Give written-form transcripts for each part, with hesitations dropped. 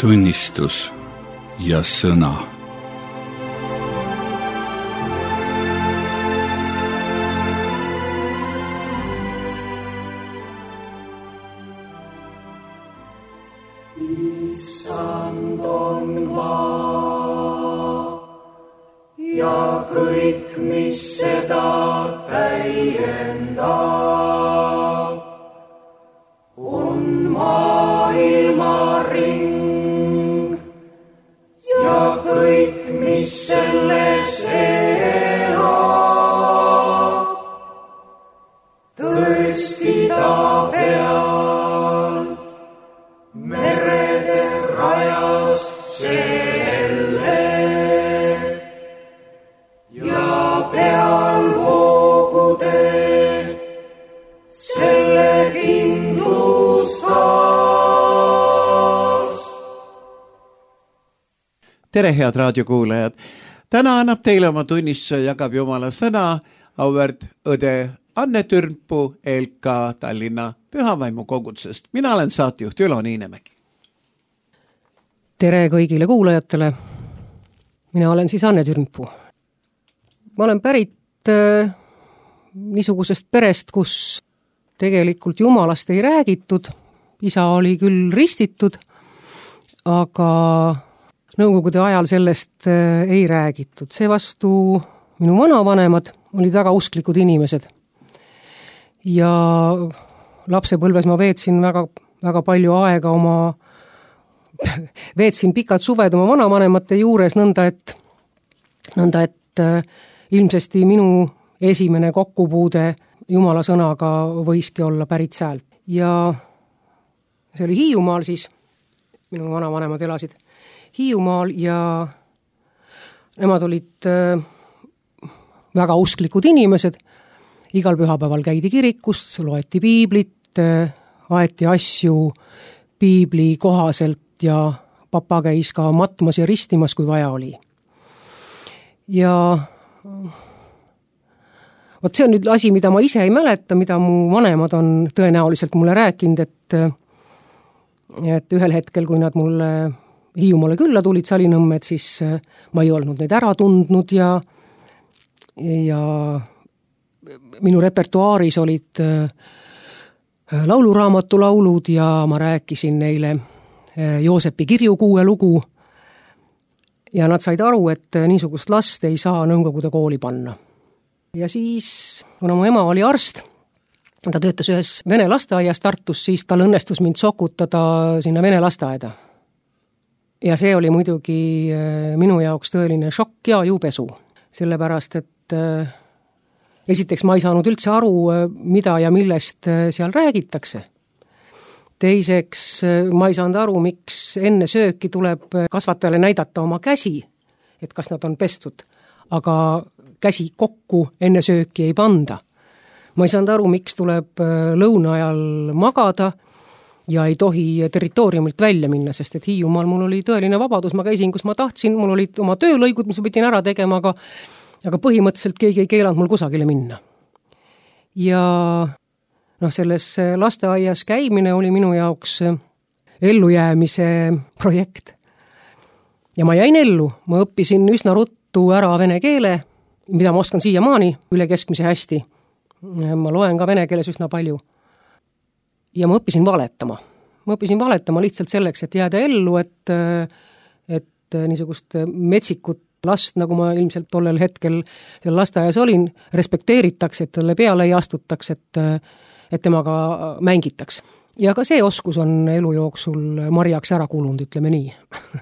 tunnistus ja sõna. Issand on maa ja kõik, mis seda täiendab, on maailma ring ja kõik, mis selles elab, tõesti ta peal merede rajas selle ja peal voogude selle kindlustas. Tere, head raadiokuulajad! Täna annab teile oma tunnistuse jagab Jumala sõna auväärt õde Anne Türnpuu LK Tallinna Pühavaimu kogudusest. Mina olen saatejuht Ülo Niinemägi. Tere kõigile kuulajatele. Mina olen siis Anne Türnpuu. Ma olen pärit niisugusest perest, kus tegelikult Jumalast ei räägitud. Isa oli küll ristitud, aga nõukogude ajal sellest ei räägitud. Seevastu minu vanavanemad olid väga usklikud inimesed. Ja lapsepõlves ma veetsin väga palju aega veetsin pikad suved oma vanavanemate juures, nõnda et ilmsesti minu esimene kokkupuude Jumala sõnaga võiski olla pärit säält. Ja see oli Hiiumaal siis, minu vanavanemad elasid Hiiumaal ja nemad olid väga usklikud inimesed. Igal pühapäeval käidi kirikus, loeti piiblit, aeti asju piibli kohaselt ja papa käis ka matmas ja ristimas, kui vaja oli. Ja vot see on nüüd asi, mida ma ise ei mäleta, mida mu vanemad on tõenäoliselt mulle rääkinud, et ühel hetkel, kui nad mulle Hiiumaale külla tulid Salinõmmed, siis ma ei olnud neid ära tundnud ja minu repertuaaris olid lauluraamatu laulud ja ma rääkisin neile Joosepi kirju 6 lugu ja nad said aru, et niisugust last ei saa Nõukogude kooli panna. Ja siis, kuna mu ema oli arst, ta töötas ühes vene lasteaias Tartus, siis tal õnnestus mind sokutada sinna vene lasteaeda. Ja see oli muidugi minu jaoks tõeline šokk ja juupesu, sellepärast, et esiteks ma ei saanud üldse aru, mida ja millest seal räägitakse. Teiseks ma ei saanud aru, miks enne sööki tuleb kasvatajale näidata oma käsi, et kas nad on pestud, aga käsi kokku enne sööki ei panda. Ma ei saanud aru, miks tuleb lõuna ajal magada ja ei tohi territooriumilt välja minna, sest et Hiiumaal mul oli tõeline vabadus, ma käisin, kus ma tahtsin, mul olid oma töölõigud, mis ma pidin ära tegema, aga põhimõtteliselt keegi ei keelanud mul kusagile minna. Ja selles lasteaias käimine oli minu jaoks ellujäämise projekt. Ja ma jäin ellu, ma õppisin üsna ruttu ära vene keele, mida ma oskan siiamaani üle keskmise hästi. Ma loen ka vene keeles üsna palju. Ja ma õppisin valetama. Ma õppisin valetama lihtsalt selleks, et jääda ellu, et niisugust metsikut last, nagu ma ilmselt tollel hetkel seal lasteaias olin, respekteeritakse, et talle peale ei astutaks, et temaga mängitaks. Ja ka see oskus on elu jooksul marjaks ära kulunud, ütleme nii.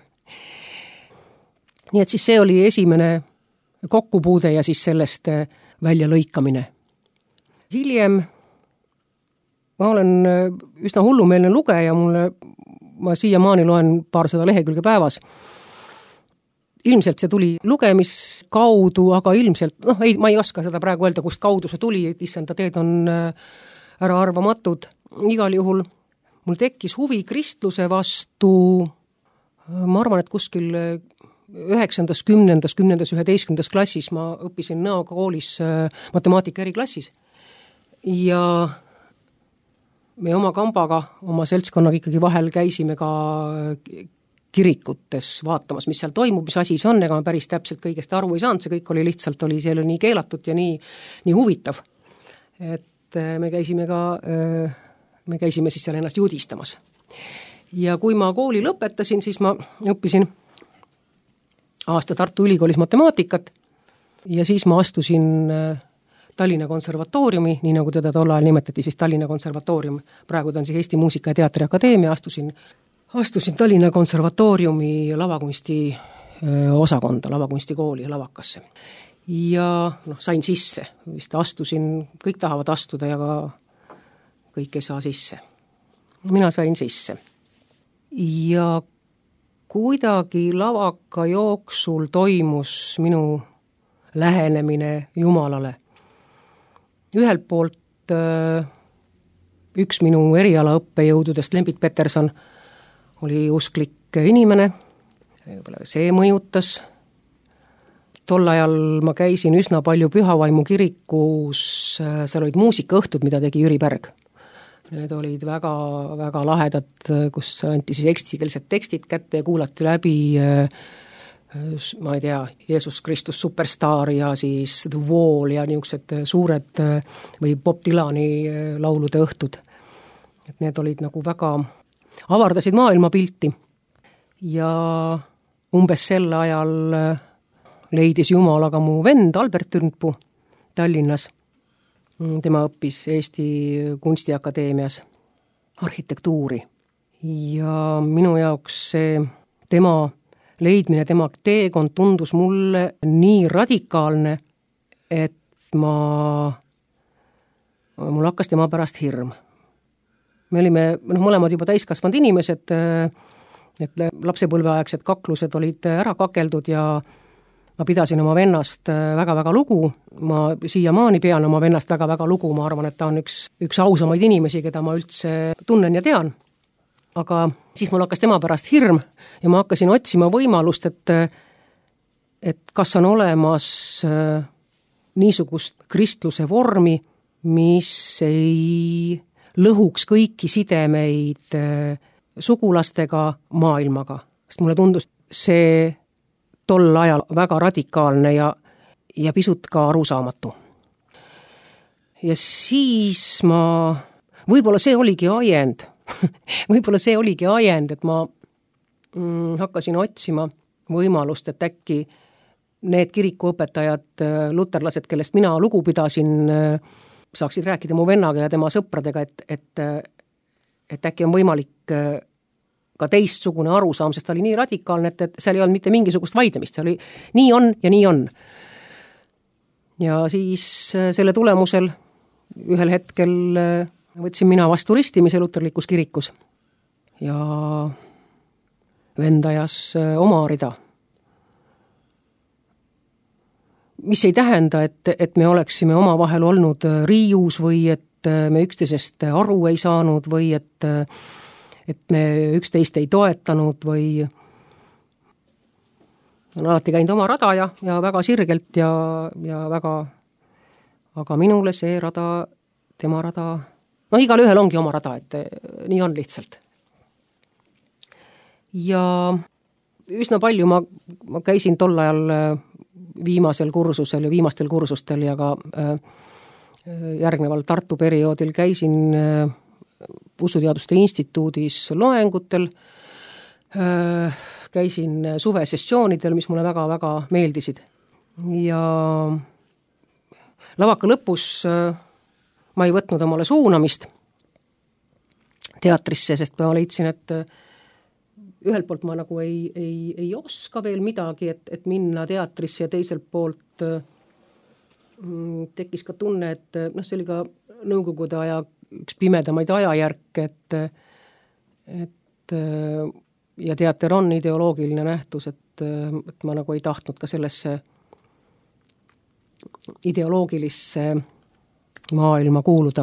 Nii et siis see oli esimene kokkupuude ja siis sellest välja lõikamine. Hiljem ma olen üsna hullumeelne lugeja, ma siiamaani loen 200 lehekülge päevas. Ilmselt see tuli lugemiskaudu, aga ilmselt, ma ei oska seda praegu öelda, kust kaudu see tuli, et issanda teed on ära arvamatud. Igal juhul mul tekkis huvi kristluse vastu, ma arvan, et kuskil 9., 10., 11. klassis ma õppisin Nõoga koolis matemaatika eriklassis ja me oma kambaga, oma seltskonnaga ikkagi vahel käisime ka kirikutes vaatamas, mis seal toimub, mis asi see on, ega ma päris täpselt kõigest aru ei saanud, see kõik oli lihtsalt, oli seal nii keelatud ja nii huvitav. Et me käisime siis seal ennast judistamas. Ja kui ma kooli lõpetasin, siis ma õppisin aasta Tartu Ülikoolis matemaatikat ja siis ma astusin Tallinna konservatooriumi, nii nagu teda tol ajal nimetati siis Tallinna konservatoorium, praegu ta on siis Eesti Muusika- ja Teatriakadeemia, astusin Tallinna konservatooriumi lavakunsti osakonda, lavakunstikooli lavakasse. Ja sain sisse, vist astusin, kõik tahavad astuda ja ka kõik ei saa sisse. Mina sain sisse. Ja kuidagi lavaka jooksul toimus minu lähenemine Jumalale. Ühelt poolt üks minu erialaõppejõududest, Lembit Peterson, oli usklik inimene, see mõjutas. Tol ajal ma käisin üsna palju Pühavaimu kirikus, seal olid muusikaõhtud, mida tegi Jüri Pärg. Need olid väga, väga lahedad, kus anti siis eestikeelsed tekstid kätte ja kuulati läbi, ma ei tea, Jeesus Kristus Superstar ja siis The Wall ja niisugused suured või Bob Dylani laulude õhtud. Et need olid nagu väga, avardasid maailmapilti ja umbes sel ajal leidis Jumala ka mu vend Albert Türnpuu Tallinnas. Tema õppis Eesti Kunstiakadeemias arhitektuuri ja minu jaoks see tema leidmine, tema teekond tundus mulle nii radikaalne, et mul hakkas tema pärast hirm. Me olime mõlemad juba täiskasvanud inimesed, et lapsepõlveaegsed kaklused olid ära kakeldud ja ma pidasin oma vennast väga-väga lugu, ma siiamaani pean oma vennast väga-väga lugu, ma arvan, et ta on üks ausamaid inimesi, keda ma üldse tunnen ja tean. Aga siis mul hakkas tema pärast hirm ja ma hakkasin otsima võimalust, et kas on olemas niisugust kristluse vormi, mis ei lõhuks kõiki sidemeid sugulastega, maailmaga. Sest mulle tundus see tol ajal väga radikaalne ja pisut ka arusaamatu. Ja siis võib-olla see oligi ajend, et ma hakkasin otsima võimalust, et äkki need kirikuõpetajad, luterlased, kellest mina lugu pidasin, saaksid rääkida mu vennaga ja tema sõpradega, et äkki on võimalik ka teistsugune arusaam, sest ta oli nii radikaalne, et seal ei olnud mitte mingisugust vaidlemist, see oli nii on ja nii on. Ja siis selle tulemusel ühel hetkel võtsin mina vastu ristimise luterlikus kirikus ja vend ajas oma rida. Mis ei tähenda, et me oleksime omavahel olnud riius või et me üksteisest aru ei saanud või et me üksteist ei toetanud või on alati käinud oma rada ja väga sirgelt ja väga, aga minule see rada, tema rada, igal ühel ongi oma rada, et nii on lihtsalt. Ja üsna palju ma käisin tol ajal viimastel kursustel ja ka järgneval Tartu perioodil käisin Usuteaduste instituudis loengutel, käisin suvesessioonidel, mis mulle väga-väga meeldisid. Ja lavaka lõpus ma ei võtnud omale suunamist teatrisse, sest ma leidsin, et ühelt poolt ma nagu ei oska veel midagi, et minna teatrisse ja teiselt poolt tekkis ka tunne, et see oli ka nõukogude aja üks pimedamaid ajajärke, et ja teater on ideoloogiline nähtus, et ma nagu ei tahtnud ka sellesse ideoloogilisse maailma kuuluda.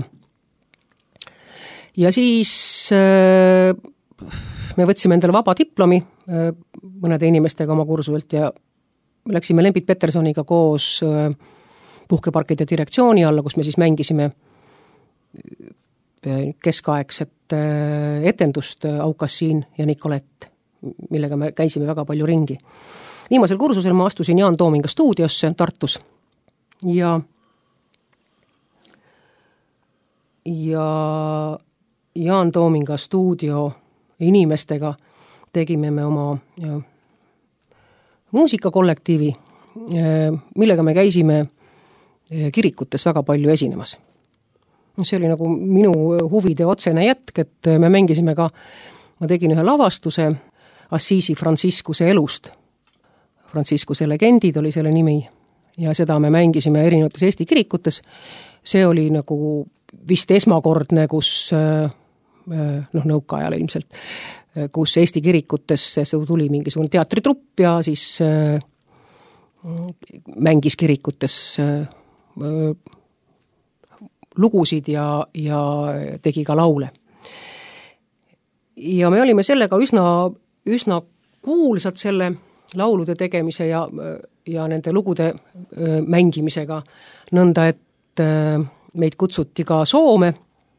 Ja siis me võtsime endale vaba diplomi mõnede inimestega oma kursuselt ja läksime Lembit Petersoniga koos puhkeparkide direktsiooni alla, kus me siis mängisime keskaegset etendust Aucassin ja Nicolette. millega me käisime väga palju ringi. Viimasel kursusel ma astusin Jaan Toominga stuudiosse Tartus ja Jaan Toominga stuudio inimestega tegime me oma muusikakollektiivi, millega me käisime kirikutes väga palju esinemas. See oli nagu minu huvide otsene jätk, et me mängisime ka, ma tegin ühe lavastuse Assisi Franciscuse elust. Franciscuse legendid oli selle nimi ja seda me mängisime erinevates Eesti kirikutes. See oli nagu vist esmakordne, kus nõukaajal ilmselt, kus Eesti kirikutes tuli mingisugune teatritrupp ja siis mängis kirikutes lugusid ja tegi ka laule. Ja me olime sellega üsna kuulsad selle laulude tegemise ja nende lugude mängimisega nõnda, et meid kutsuti ka Soome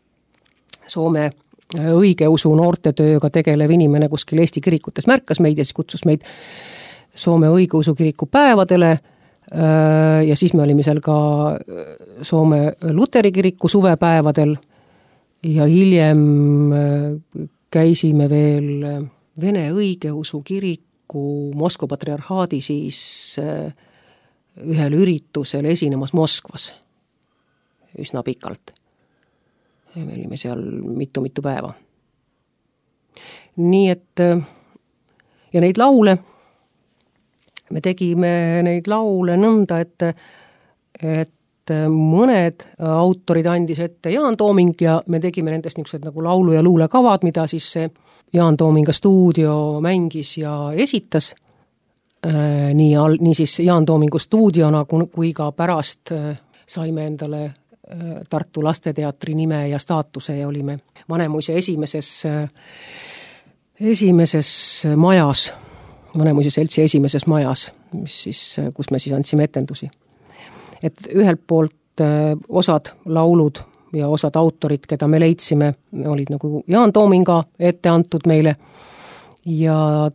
õigeusu noortetööga tegelev inimene kuskil Eesti kirikutes märkas meid ja siis kutsus meid Soome õigeusu kiriku päevadele ja siis me olime seal ka Soome Luteri kiriku suvepäevadel ja hiljem käisime veel Vene õigeusu kiriku Moskva patriarhaadi siis ühel üritusel esinemas Moskvas üsna pikalt. Me olime seal mitu päeva. Nii et ja neid laule me tegime neid laule nõnda, et mõned autorid andis ette Jaan Tooming ja me tegime nendest niisugused nagu laulu- ja luulekavad, mida siis see Jaan Toominga stuudio mängis ja esitas. Nii siis Jaan Toomingu stuudiona kui ka pärast saime endale Tartu Lasteteatri nime ja staatuse ja olime Vanemuise esimeses majas, Vanemuise seltsi esimeses majas, kus me siis andsime etendusi. Et ühelt poolt osad laulud ja osad autorid, keda me leidsime, olid nagu Jaan Toominga ette antud meile ja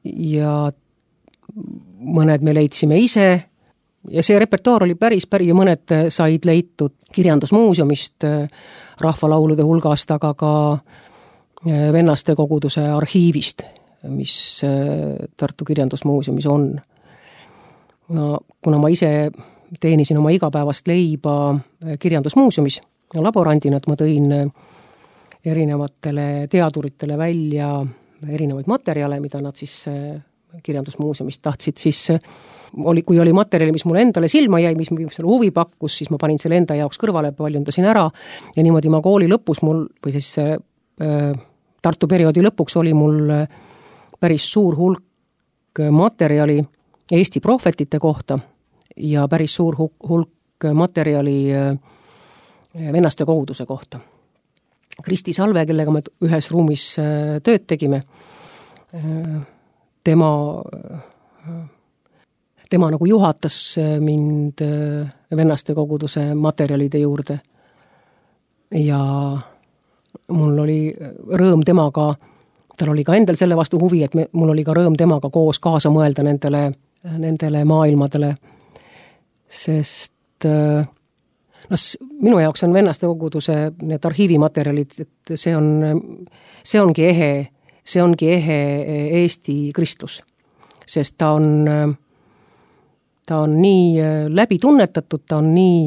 mõned me leidsime ise ja see repertuaar oli päris ja mõned said leitud Kirjandusmuuseumist rahvalaulude hulgast, aga ka Vennaste koguduse arhiivist, mis Tartu Kirjandusmuuseumis on. No, kuna ma ise teenisin oma igapäevast leiba Kirjandusmuuseumis laborandina, et ma tõin erinevatele teaduritele välja erinevaid materjale, mida nad siis Kirjandusmuuseumist tahtsid, siis kui oli materjali, mis mulle endale silma jäi, mis selle huvi pakkus, siis ma panin selle enda jaoks kõrvale, paljundasin ära ja niimoodi ma kooli lõpus või siis Tartu perioodi lõpuks oli mul päris suur hulk materjali Eesti prohvetite kohta ja päris suur hulk materjali Vennaste koguduse kohta. Kristi Salve, kellega me ühes ruumis tööd tegime, tema nagu juhatas mind Vennaste koguduse materjalide juurde ja mul oli rõõm temaga, tal oli ka endal selle vastu huvi, et mul oli ka rõõm temaga koos kaasa mõelda nendele maailmadele, sest minu jaoks on Vennaste koguduse need arhiivimaterjalid, et see ongi ehe Eesti kristlus, sest ta on nii läbi tunnetatud, ta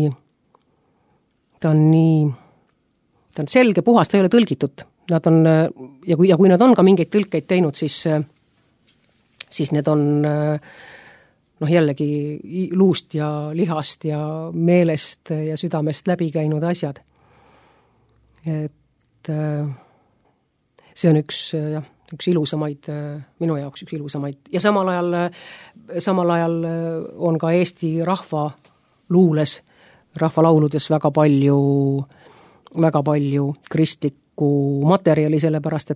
on selge, puhas, ta ei ole tõlgitud. Nad on, ja kui nad on ka mingeid tõlkeid teinud, siis need on jällegi luust ja lihast ja meelest ja südamest läbi käinud asjad. Et see on üks ilusamaid, minu jaoks üks ilusamaid. Ja samal ajal on ka Eesti rahvaluules, rahvalauludes väga palju kristlikku materjali, sellepärast,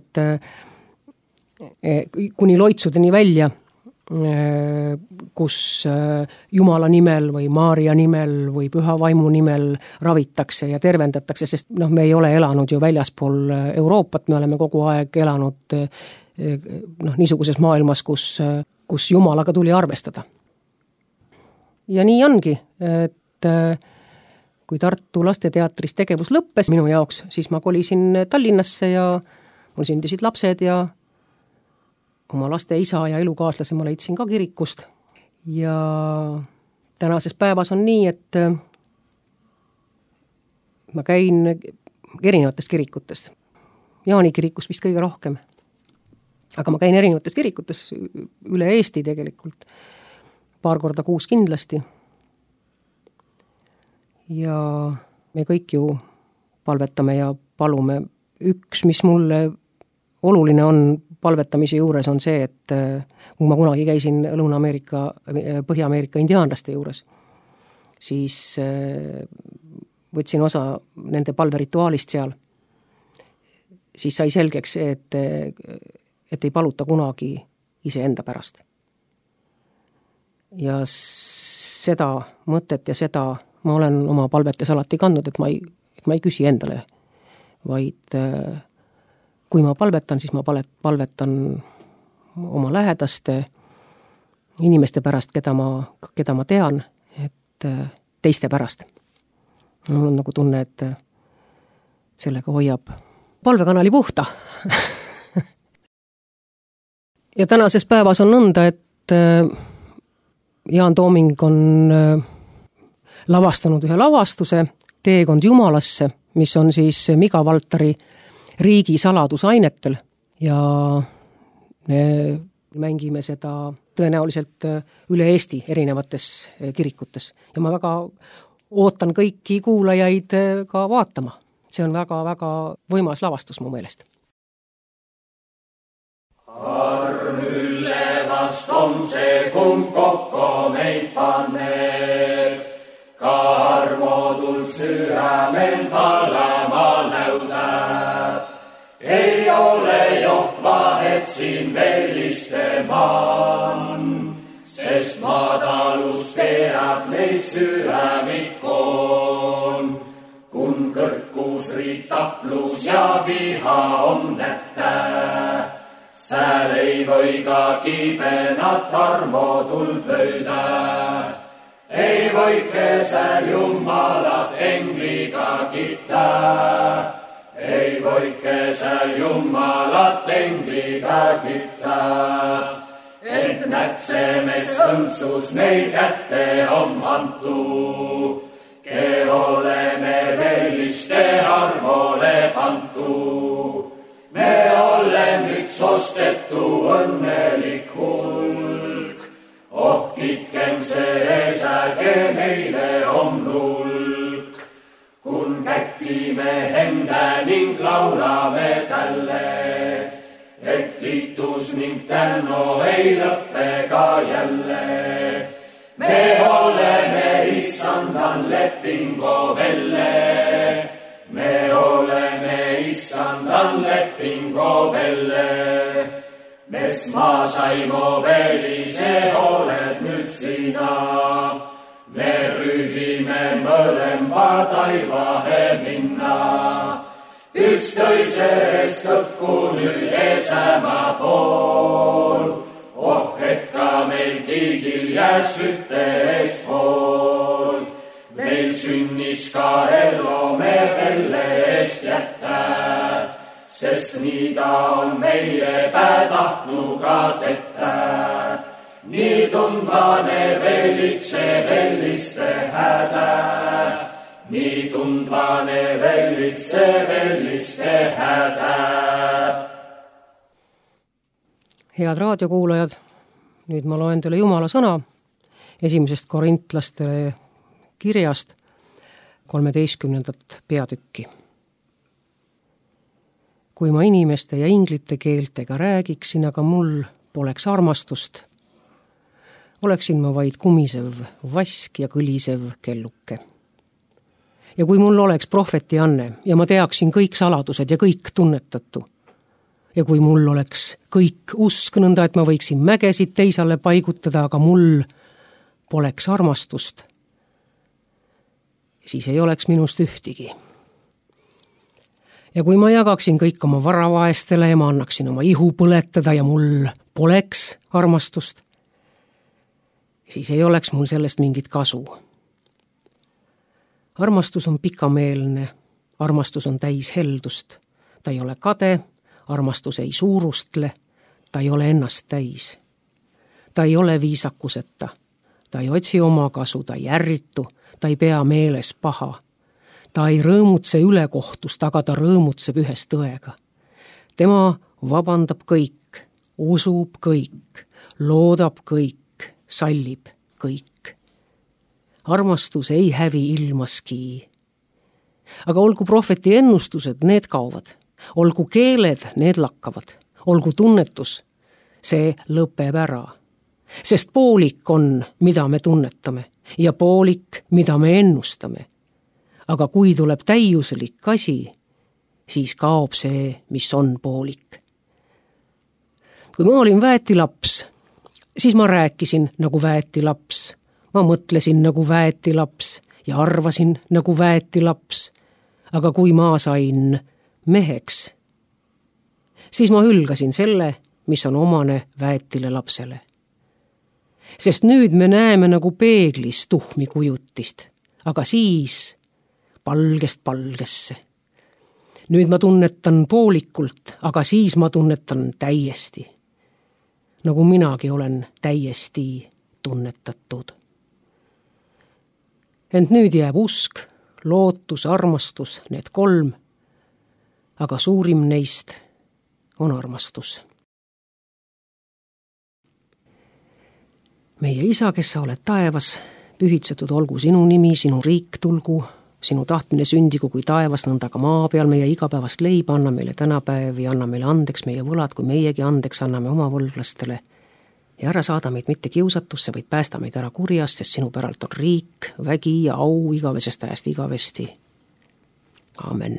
et kuni loitsudeni välja, kus Jumala nimel või Maaria nimel või Püha Vaimu nimel ravitakse ja tervendatakse, sest me ei ole elanud ju väljaspool Euroopat, me oleme kogu aeg elanud niisuguses maailmas, kus Jumalaga tuli arvestada. Ja nii ongi, et kui Tartu Lasteteatris tegevus lõppes minu jaoks, siis ma kolisin Tallinnasse ja mul sündisid lapsed ja oma laste isa ja elukaaslase ma leidsin ka kirikust. Ja tänases päevas on nii, et ma käin erinevates kirikutes. Jaani kirikus vist kõige rohkem. Aga ma käin erinevates kirikutes üle Eesti tegelikult. Paar korda kuus kindlasti. Ja me kõik ju palvetame ja palume. Üks, mis mulle oluline on palvetamise juures, on see, et kui ma kunagi käisin Lõuna-Ameerika, Põhja-Ameerika indiaanlaste juures, siis võtsin osa nende palverituaalist seal. Siis sai selgeks see, et ei paluta kunagi iseenda pärast. Ja seda mõtet ja seda ma olen oma palvetes alati kandnud, et ma ei küsi endale, vaid kui ma palvetan, siis ma palvetan oma lähedaste inimeste pärast, keda ma tean, et teiste pärast. Mul on nagu tunne, et sellega hoiab palvekanali puhta. Ja tänases päevas on nõnda, et Jaan Tooming on lavastanud ühe lavastuse Teekond Jumalasse, mis on siis Miga Valtari riigi saladusainetel ja me mängime seda tõenäoliselt üle Eesti erinevates kirikutes ja ma väga ootan kõiki kuulajaid ka vaatama. See on väga-väga võimas lavastus mu meelest. Arm ülevast on see, kumb kokku meid paneb, ka armodul südamel pallamaal näudab. Ei ole joht vahet siin velliste maan, sest madalus peab neid südamit koon. Kun kõrkus riitaplus ja viha on nätta, sääl ei või ka kibenat armodul pööda. Ei võike sääl Jumalat engliga kitta, ei võike sääl Jumalat engliga kitta. Et nätsemes õnsus neid kätte on antu, ke oleme velliste armole pantu. Me oleme üks ostetu õnnelik hulk, oh kitkem see säge meile on nulk. Kun kättime henda ning laulame talle, et kiitus ning tänu ei lõppe ka jälle. Me oleme issandan lepingo velle, me oleme issandan lepingo velle. Mes ma saimo velise oled nüüd sina, me rühime mõlemba taivahe minna. Üksteisest kõtku nüüd eesema pool, oh et ka meil kõigil jääs ühte eest pool. Meil sünnis ka elu me velle eest jätta, sest nii ta on meie päätahtnuga tetta. Nii tundvane vellitse velliste häda, nii tundvane vellitse velliste häda. Head raadiokuulajad, nüüd ma loen teile Jumala sõna esimesest Korintlastele kirjast 13. peatükki. Kui ma inimeste ja inglite keeltega räägiksin, aga mul poleks armastust, oleksin ma vaid kumisev vask ja kõlisev kelluke. Ja kui mul oleks prohveti anne ja ma teaksin kõik saladused ja kõik tunnetatu, ja kui mul oleks kõik usk nõnda, et ma võiksin mägesid teisale paigutada, aga mul poleks armastust, siis ei oleks minust ühtigi. Ja kui ma jagaksin kõik oma varavaestele ja ma annaksin oma ihu põletada ja mul poleks armastust, siis ei oleks mul sellest mingit kasu. Armastus on pikameelne, armastus on täis heldust, ta ei ole kade, armastus ei suurustle, ta ei ole ennast täis. Ta ei ole viisakuseta, ta ei otsi oma kasu, ta ei ärritu, ta ei pea meeles paha. Ta ei rõõmutse ülekohtust, aga ta rõõmutseb ühes tõega. Tema vabandab kõik, usub kõik, loodab kõik, sallib kõik. Armastus ei hävi ilmaski. Aga olgu prohveti ennustused, need kaovad. Olgu keeled, need lakkavad. Olgu tunnetus, see lõpeb ära. Sest poolik on, mida me tunnetame, ja poolik, mida me ennustame. Aga kui tuleb täiuslik asi, siis kaob see, mis on poolik. Kui ma olin väetilaps, siis ma rääkisin nagu väetilaps. Ma mõtlesin nagu väetilaps ja arvasin nagu väetilaps. Aga kui ma sain meheks, siis ma hülgasin selle, mis on omane väetile lapsele. Sest nüüd me näeme nagu peeglis tuhmi kujutist, aga siis palgest palgesse. Nüüd ma tunnetan poolikult, aga siis ma tunnetan täiesti. Nagu minagi olen täiesti tunnetatud. Ent nüüd jääb usk, lootus, armastus, need 3, aga suurim neist on armastus. Meie isa, kes sa oled taevas, pühitsetud olgu sinu nimi, sinu riik tulgu, sinu tahtmine sündigu kui taevas, nõnda ka maa peal meie igapäevast leiba, anna meile tänapäev ja anna meile andeks meie võlad, kui meiegi andeks anname oma võlglastele. Ja ära saada meid mitte kiusatusse, vaid päästa meid ära kurjast, sest sinu päralt on riik, vägi ja au igavesest ajast igavesti. Amen.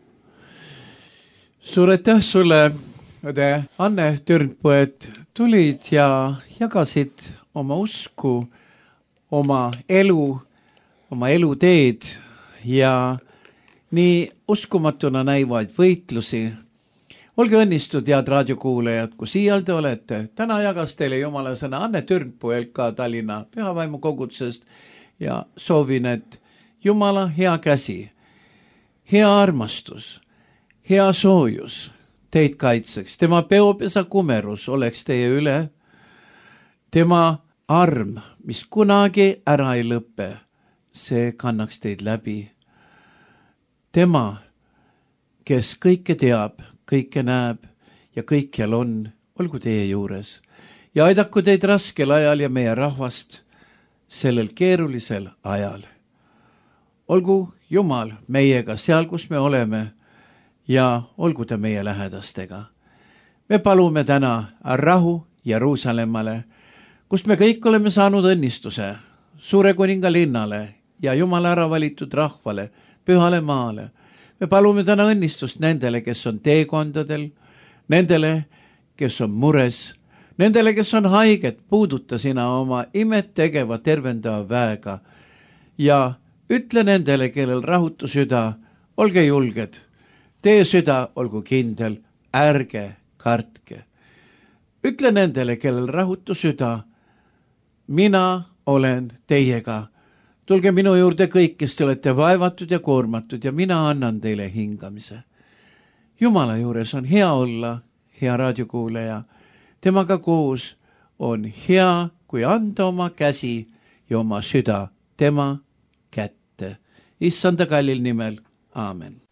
Suur aitäh sulle, õde Anne Türnpuu, et tulid ja jagasid oma usku, oma elu, oma eluteed ja nii uskumatuna näivaid võitlusi. Olge õnnistud, head raadiokuulajad, kui siia te olete. Täna jagas teile Jumala sõna Anne Türnpuu LK Tallinna Pühavaimu kogudusest ja soovin, et Jumala hea käsi, hea armastus, hea soojus teid kaitseks. Tema peopesa kumerus oleks teie üle. Tema arm, mis kunagi ära ei lõppe, see kannaks teid läbi. Tema, kes kõike teab, kõike näeb ja kõikjal on, olgu teie juures. Ja aidaku teid raskel ajal ja meie rahvast sellel keerulisel ajal. Olgu Jumal meiega seal, kus me oleme ja olgu ta meie lähedastega. Me palume täna rahu Jeruusalemmale, kust me kõik oleme saanud õnnistuse suure kuninga linnale ja Jumala ära valitud rahvale, pühale maale. Me palume täna õnnistust nendele, kes on teekondadel, nendele, kes on mures, nendele, kes on haiged, puuduta sina oma imet tegeva tervendava väega ja ütle nendele, kellel rahutu süda, olge julged, teie süda olgu kindel, ärge kartke. Ütle nendele, kellel rahutu süda, mina olen teiega. Tulge minu juurde kõik, kes te olete vaevatud ja koormatud ja mina annan teile hingamise. Jumala juures on hea olla, hea raadiokuulaja. Temaga koos on hea, kui anda oma käsi ja oma süda tema kätte. Issanda kallil nimel. Aamen.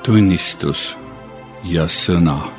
tunnistus ja sõna.